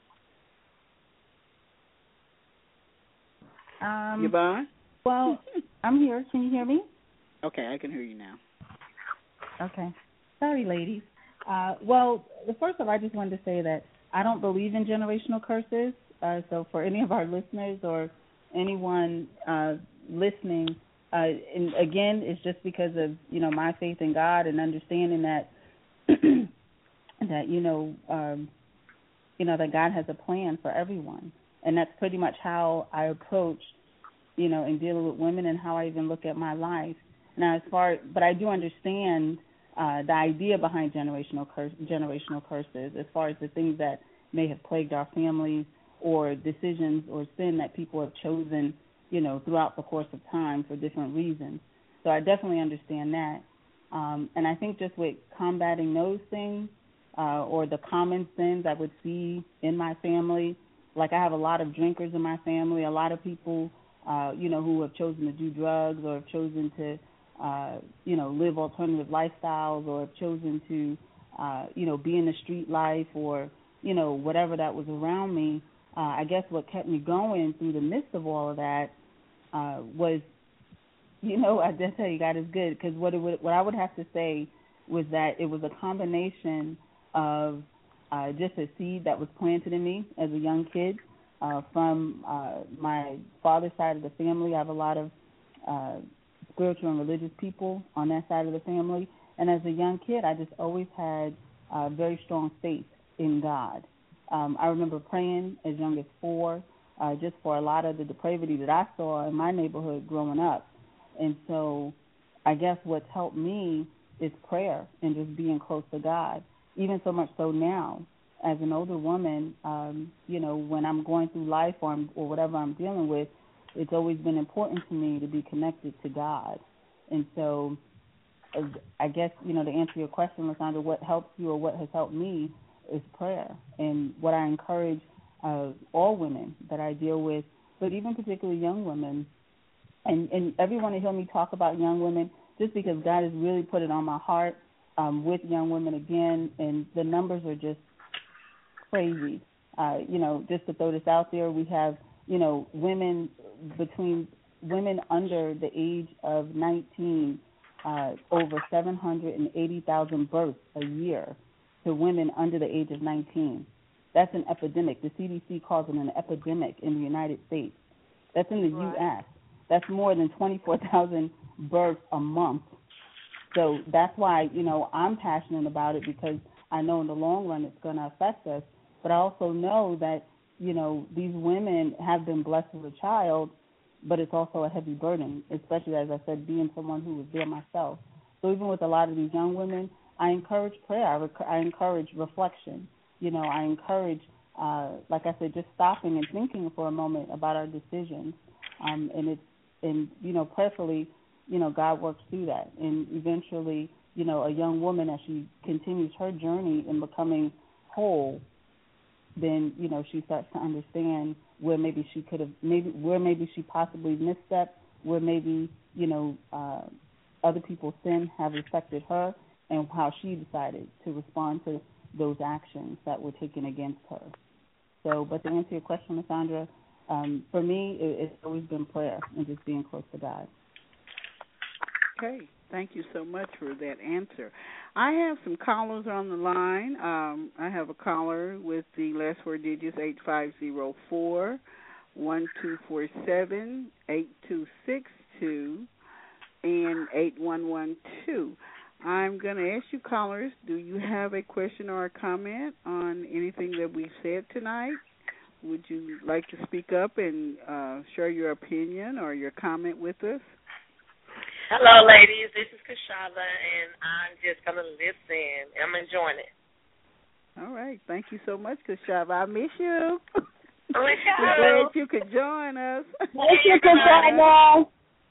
Um, Yvonne? Well, I'm here. Can you hear me? Okay, I can hear you now. Okay. Sorry, ladies. Uh, well, first off, I just wanted to say that I don't believe in generational curses. Uh, so for any of our listeners or anyone uh, listening, uh, and again, it's just because of, you know, my faith in God and understanding that, that you know, um, you know, that God has a plan for everyone. And that's pretty much how I approach, you know, in dealing with women and how I even look at my life. Now, as far, but I do understand uh, the idea behind generational curse, generational curses, as far as the things that may have plagued our families or decisions or sin that people have chosen, you know, throughout the course of time for different reasons. So I definitely understand that. Um, and I think just with combating those things uh, or the common sins I would see in my family, like I have a lot of drinkers in my family, a lot of people, uh, you know, who have chosen to do drugs or have chosen to, uh, you know, live alternative lifestyles or have chosen to, uh, you know, be in the street life or, you know, whatever that was around me. Uh, I guess what kept me going through the midst of all of that uh, was, you know, I did tell you God is good, because what it would, what I would have to say was that it was a combination of uh, just a seed that was planted in me as a young kid uh, from uh, my father's side of the family. I have a lot of uh, spiritual and religious people on that side of the family, and as a young kid, I just always had uh, very strong faith in God. Um, I remember praying as young as four, uh, just for a lot of the depravity that I saw in my neighborhood growing up. And so I guess what's helped me is prayer and just being close to God, even so much so now as an older woman, um, you know, when I'm going through life or, I'm, or whatever I'm dealing with, it's always been important to me to be connected to God. And so I guess, you know, to answer your question, Lysandra, what helps you or what has helped me is prayer. And what I encourage uh, all women that I deal with, but even particularly young women, and, and everyone to hear me talk about young women, just because God has really put it on my heart um, with young women again, and the numbers are just crazy. Uh, you know, just to throw this out there, we have, you know, women between women under the age of nineteen, uh, over seven hundred eighty thousand births a year to women under the age of nineteen. That's an epidemic. The C D C calls it an epidemic in the United States. That's in the right. U S That's more than twenty-four thousand births a month. So that's why, you know, I'm passionate about it, because I know in the long run it's going to affect us. But I also know that, you know, these women have been blessed with a child, but it's also a heavy burden, especially, as I said, being someone who was there myself. So even with a lot of these young women, I encourage prayer. I, rec- I encourage reflection. You know, I encourage, uh, like I said, just stopping and thinking for a moment about our decisions. Um, and it's, and, you know, prayerfully, you know, God works through that. And eventually, you know, a young woman, as she continues her journey in becoming whole, then, you know, she starts to understand where maybe she could have, maybe where maybe she possibly misstepped, where maybe, you know, uh, other people's sin have affected her, and how she decided to respond to those actions that were taken against her. So, but to answer your question, Lysandra, um, for me, it, it's always been prayer and just being close to God. Okay, thank you so much for that answer. I have some callers on the line. Um, I have a caller with the last four digits, eight five zero four, one two four seven, eight two six two, and eight one one two. I'm going to ask you callers, do you have a question or a comment on anything that we've said tonight? Would you like to speak up and uh, share your opinion or your comment with us? Hello, ladies. This is Kashava, and I'm just going to listen. I'm enjoying it. All right. Thank you so much, Kashava. I miss you. I miss you. We're glad you could join us. Miss you, Kashava.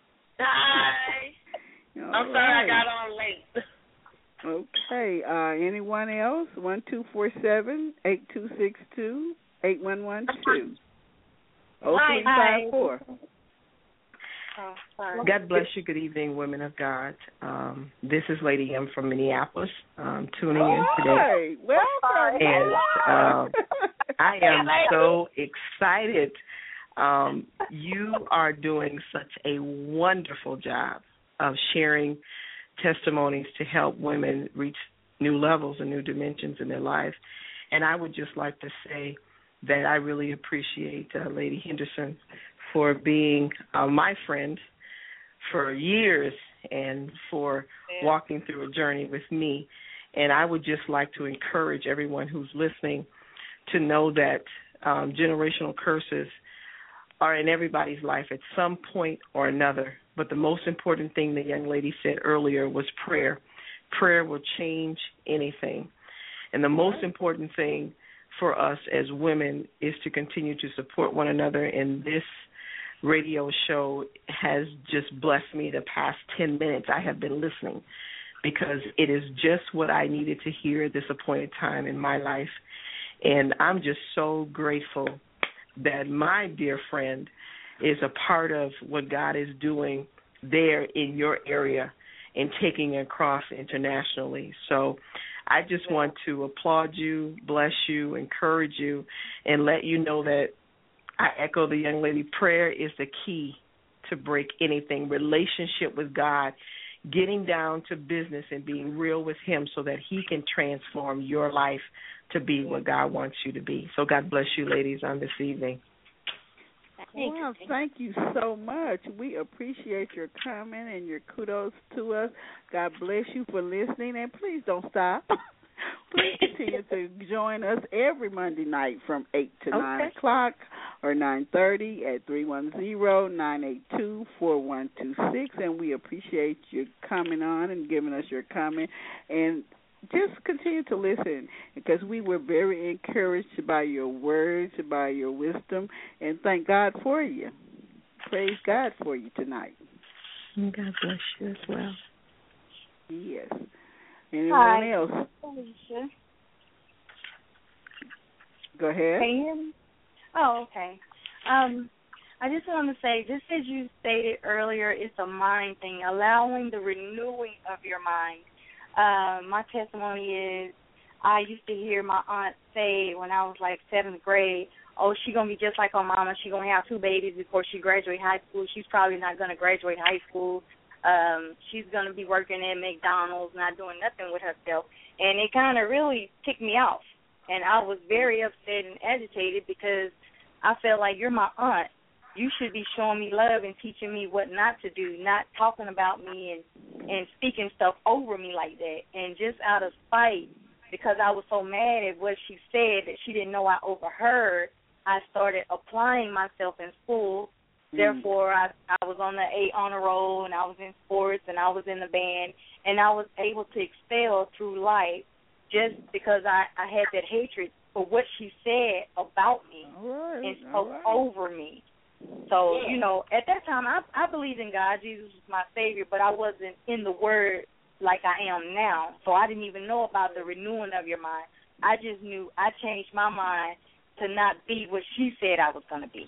Hi. All I'm sorry right. I got on late. Okay. Uh, anyone else? one two four seven, eight two six two, eight one one two. Oh, three five four. God bless you. Good evening, women of God. Um, this is Lady M from Minneapolis, um, tuning in today. Hey, welcome. And um, I am so excited. Um, you are doing such a wonderful job of sharing testimonies to help women reach new levels and new dimensions in their lives. And I would just like to say that I really appreciate uh, Lady Henderson for being uh, my friend for years and for walking through a journey with me. And I would just like to encourage everyone who's listening to know that um, generational curses are in everybody's life at some point or another. But the most important thing the young lady said earlier was prayer. Prayer will change anything. And the most important thing for us as women is to continue to support one another. And this radio show has just blessed me the past ten minutes. I have been listening because it is just what I needed to hear at this appointed time in my life. And I'm just so grateful that my dear friend is a part of what God is doing there in your area and taking it across internationally. So I just want to applaud you, bless you, encourage you, and let you know that I echo the young lady. Prayer is the key to break anything. Relationship with God, getting down to business and being real with him so that he can transform your life to be what God wants you to be. So God bless you, ladies, on this evening. Well, thank you so much. We appreciate your comment and your kudos to us. God bless you for listening, and please don't stop. Please continue to join us every Monday night from eight to okay. nine o'clock or nine thirty at three one zero, nine eight two, four one two six, and we appreciate you coming on and giving us your comment. And just continue to listen because we were very encouraged by your words, by your wisdom, and thank God for you. Praise God for you tonight. And God bless you as well. Yes. Anyone Hi. else? Alicia. Go ahead. Can you hear me? Oh, okay. Um, I just want to say, just as you stated earlier, it's a mind thing, allowing the renewing of your mind. Uh, my testimony is I used to hear my aunt say when I was like seventh grade, oh, she's going to be just like her mama. She's going to have two babies before she graduates high school. She's probably not going to graduate high school. Um, she's going to be working at McDonald's, not doing nothing with herself. And it kind of really ticked me off. And I was very upset and agitated because I felt like you're my aunt. You should be showing me love and teaching me what not to do, not talking about me and, and speaking stuff over me like that. And just out of spite, because I was so mad at what she said that she didn't know I overheard, I started applying myself in school. Mm. Therefore, I, I was on the eight honor roll, and I was in sports, and I was in the band, and I was able to excel through life just because I, I had that hatred for what she said about me right, and spoke right. over me. So, you know, at that time, I, I believed in God. Jesus was my Savior, but I wasn't in the Word like I am now. So I didn't even know about the renewing of your mind. I just knew I changed my mind to not be what she said I was going to be.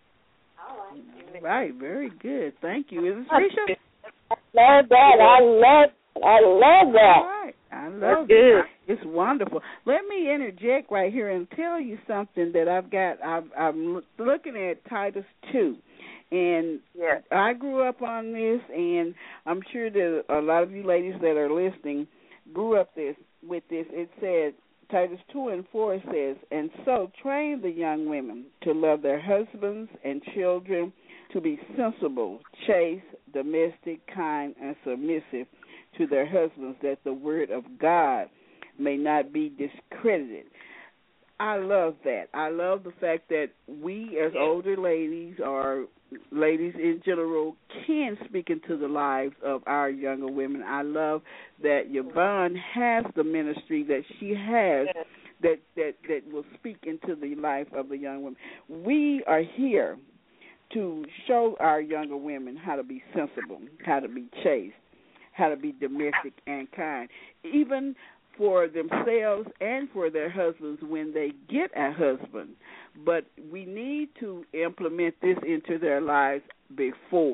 Right, very good. Thank you. Is this Risha? I love that. I love I love that. All right. I love it. It's wonderful. Let me interject right here and tell you something that I've got. I've, I'm looking at Titus two, and yes. I grew up on this, and I'm sure that a lot of you ladies that are listening grew up this with this. It said, Titus two and four says, and so train the young women to love their husbands and children, to be sensible, chaste, domestic, kind, and submissive to their husbands, that the word of God may not be discredited. I love that. I love the fact that we as older ladies or ladies in general can speak into the lives of our younger women. I love that Yvonne has the ministry that she has that, that, that will speak into the life of the young women. We are here to show our younger women how to be sensible, how to be chaste, how to be domestic and kind, even for themselves and for their husbands when they get a husband. But we need to implement this into their lives before.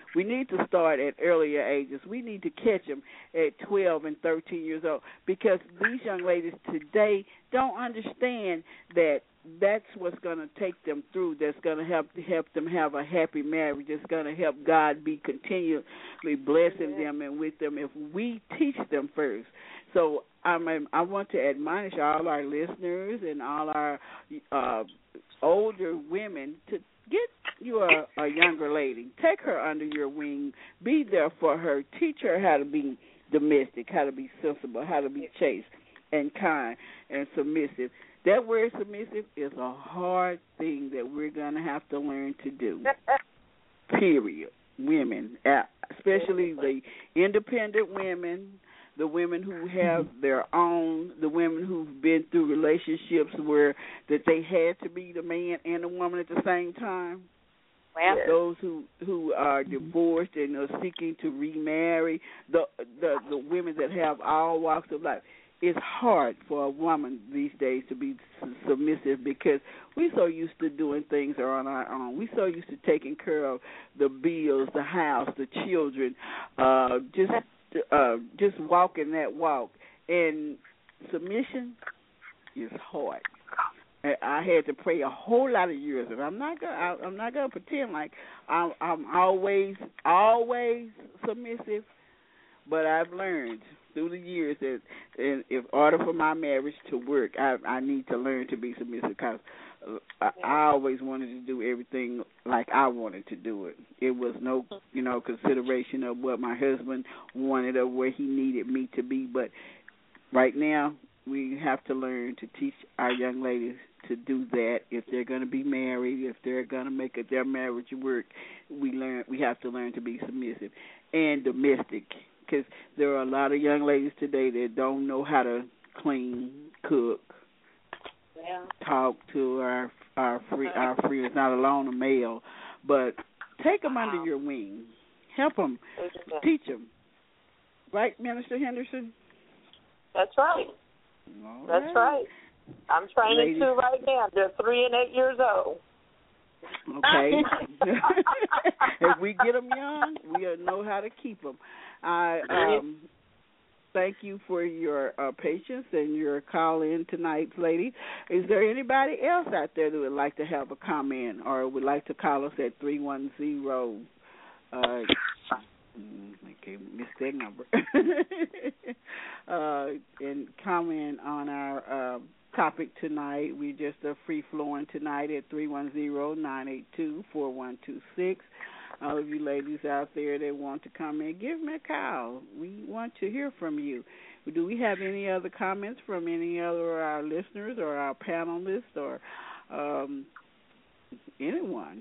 We need to start at earlier ages. We need to catch them at twelve and thirteen years old, because these young ladies today don't understand that that's what's going to take them through, that's going to help help them have a happy marriage, that's going to help God be continually blessing yeah. them and with them if we teach them first. So I mean, I want to admonish all our listeners and all our uh, older women to get you a, a younger lady. Take her under your wing. Be there for her. Teach her how to be domestic, how to be sensible, how to be chaste and kind and submissive. That word submissive is a hard thing that we're going to have to learn to do, period. Women, especially the independent women, the women who have their own, the women who've been through relationships where that they had to be the man and the woman at the same time. Well, those who who are divorced and are seeking to remarry, the the the women that have all walks of life. It's hard for a woman these days to be submissive because we're so used to doing things on our own. We're so used to taking care of the bills, the house, the children, uh, just uh, just walking that walk. And submission is hard. I had to pray a whole lot of years, and I'm not gonna. I'm not gonna pretend like I'm, I'm always always submissive. But I've learned through the years that in, in order for my marriage to work, I, I need to learn to be submissive because I, I always wanted to do everything like I wanted to do it. It was no, you know, consideration of what my husband wanted or where he needed me to be. But right now, we have to learn to teach our young ladies to do that. If they're going to be married, if they're going to make it, their marriage work, we learn. We have to learn to be submissive and domestic. Because there are a lot of young ladies today that don't know how to clean, cook, yeah. talk to our our free, our friends, not alone a male, but take them under your wing, help them, teach them. Right, Minister Henderson? That's right. All That's right. right. I'm training Ladies. two right now. They're three and eight years old. Okay. If we get them young, we'll know how to keep them. I um, thank you for your uh, patience and your call in tonight, lady. Is there anybody else out there that would like to have a comment or would like to call us at three one zero? Uh, okay, missed that number. uh, and comment on our uh, topic tonight. We're just uh, free flowing tonight at three one zero, nine eight two, four one two six. All of you ladies out there that want to come in, give me a call. We want to hear from you. Do we have any other comments from any other of our listeners or our panelists or um, anyone?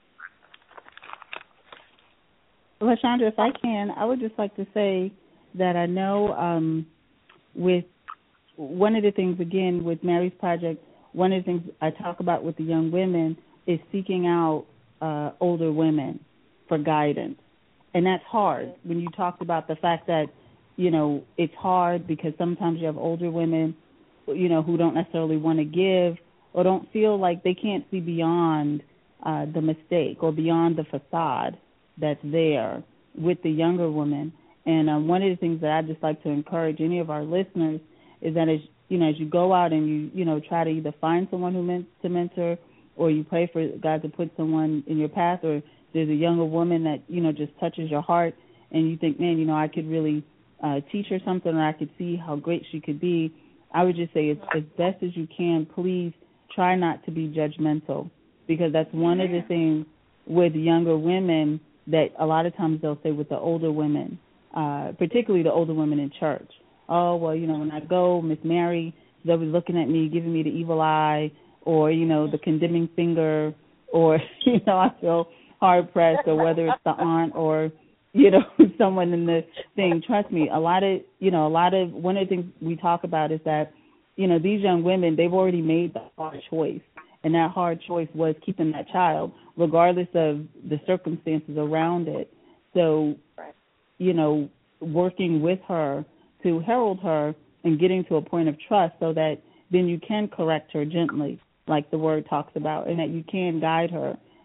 LaShondra, if I can, I would just like to say that I know um, with one of the things, again, with Mary's Project, one of the things I talk about with the young women is seeking out uh, older women for guidance. And that's hard when you talked about the fact that, you know, it's hard because sometimes you have older women, you know, who don't necessarily want to give or don't feel like they can't see beyond uh, the mistake or beyond the facade that's there with the younger woman. And um, one of the things that I just like to encourage any of our listeners is that as you know, as you go out and you you know try to either find someone who meant to mentor, or you pray for God to put someone in your path, or there's a younger woman that you know just touches your heart, and you think, man, you know, I could really uh, teach her something, or I could see how great she could be. I would just say, as, as best as you can, please try not to be judgmental, because that's one yeah. of the things with younger women that a lot of times they'll say with the older women, uh, particularly the older women in church. Oh, well, you know, when I go, Miss Mary, they'll be looking at me, giving me the evil eye, or, you know, the condemning finger, or, you know, I feel hard-pressed, or whether it's the aunt or, you know, someone in the thing. Trust me, a lot of, you know, a lot of, one of the things we talk about is that, you know, these young women, they've already made the hard choice, and that hard choice was keeping that child, regardless of the circumstances around it. So, you know, working with her to herald her and getting to a point of trust so that then you can correct her gently, like the word talks about, and that you can guide her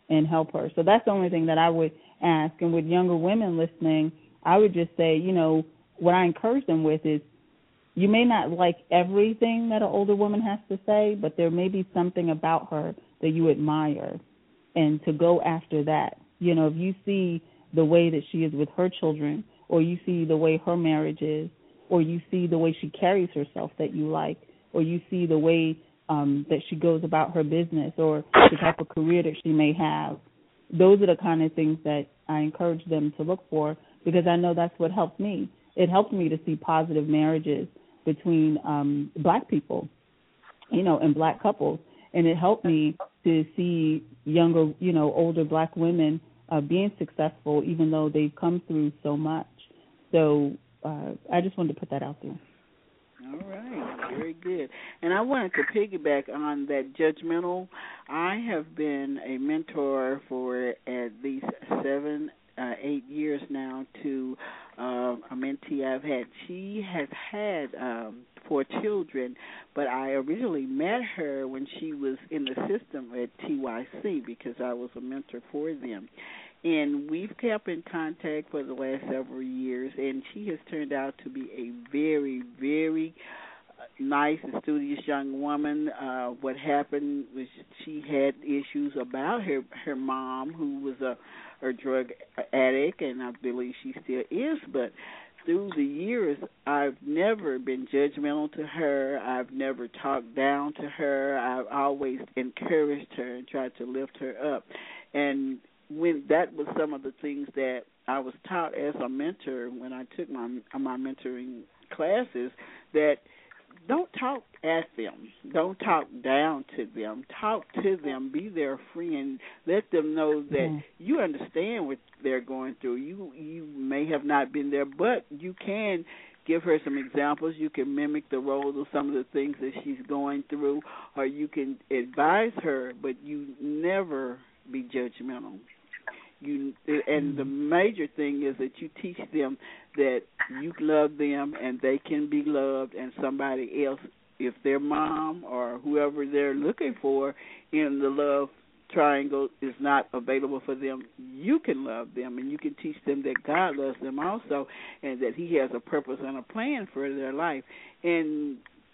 and help her. So that's the only thing that I would ask. And with younger women listening, I would just say, you know, what I encourage them with is you may not like everything that an older woman has to say, but there may be something about her that you admire, and to go after that. You know, if you see the way that she is with her children, or you see the way her marriage is, or you see the way she carries herself that you like, or you see the way um, that she goes about her business, or the type of career that she may have, those are the kind of things that I encourage them to look for, because I know that's what helped me. It helped me to see positive marriages between um, black people, you know, and black couples. And it helped me to see younger, you know, older black women uh, being successful, even though they've come through so much. So uh, I just wanted to put that out there. All right, very good. And I wanted to piggyback on that judgmental. I have been a mentor for at least seven, uh, eight years now to uh, a mentee I've had. She has had um, four children, but I originally met her when she was in the system at T Y C because I was a mentor for them. And we've kept in contact for the last several years, and she has turned out to be a very, very nice and studious young woman. Uh, what happened was she had issues about her, her mom, who was a, a drug addict, and I believe she still is, but through the years, I've never been judgmental to her. I've never talked down to her. I've always encouraged her and tried to lift her up. And when that was some of the things that I was taught as a mentor when I took my my mentoring classes, that don't talk at them. Don't talk down to them. Talk to them. Be their friend. Let them know that mm. you understand what they're going through. You you may have not been there, but you can give her some examples. You can mimic the roles of some of the things that she's going through, or you can advise her, but you never be judgmental. You and the major thing is that you teach them that you love them and they can be loved, and somebody else, if their mom or whoever they're looking for in the love triangle is not available for them, you can love them, and you can teach them that God loves them also, and that He has a purpose and a plan for their life. And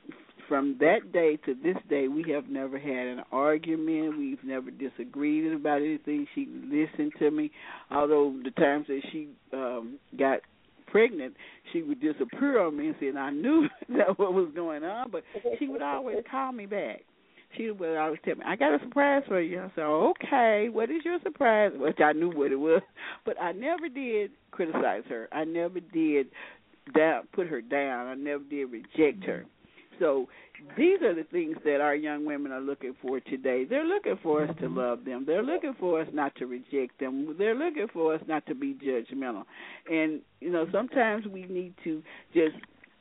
from that day to this day, we have never had an argument. We've never disagreed about anything. She listened to me, although the times that she um, got pregnant, she would disappear on me and say, and I knew that what was going on, but she would always call me back. She would always tell me, I got a surprise for you. I said, okay, what is your surprise? Which I knew what it was, but I never did criticize her. I never did down, put her down. I never did reject her. So these are the things that our young women are looking for today. They're looking for us to love them. They're looking for us not to reject them. They're looking for us not to be judgmental. And, you know, sometimes we need to just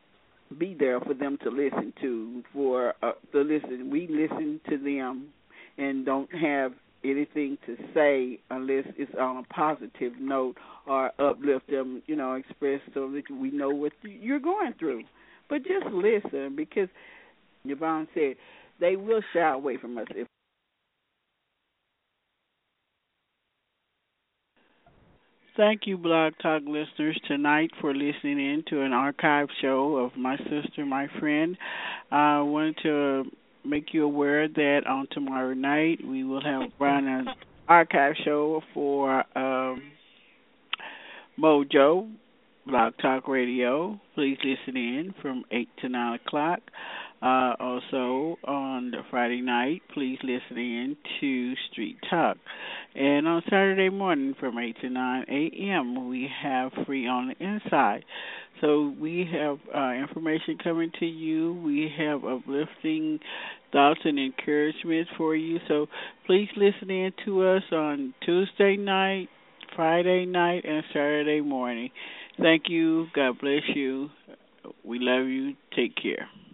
be there for them to listen to, for uh, to listen. We listen to them and don't have anything to say unless it's on a positive note or uplift them, you know, express so that we know what you're going through. But just listen, because Yvonne said they will shy away from us. If Thank you, Blog Talk listeners, tonight for listening in to an archive show of My Sister, My Friend. I wanted to make you aware that on tomorrow night we will have run an archive show for um, Mojo, Blog Talk Radio. Please listen in from eight to nine o'clock. Uh, also, on the Friday night, please listen in to Street Talk. And on Saturday morning from eight to nine a.m., we have Free on the Inside. So we have uh, information coming to you. We have uplifting thoughts and encouragement for you. So please listen in to us on Tuesday night, Friday night, and Saturday morning. Thank you. God bless you. We love you. Take care.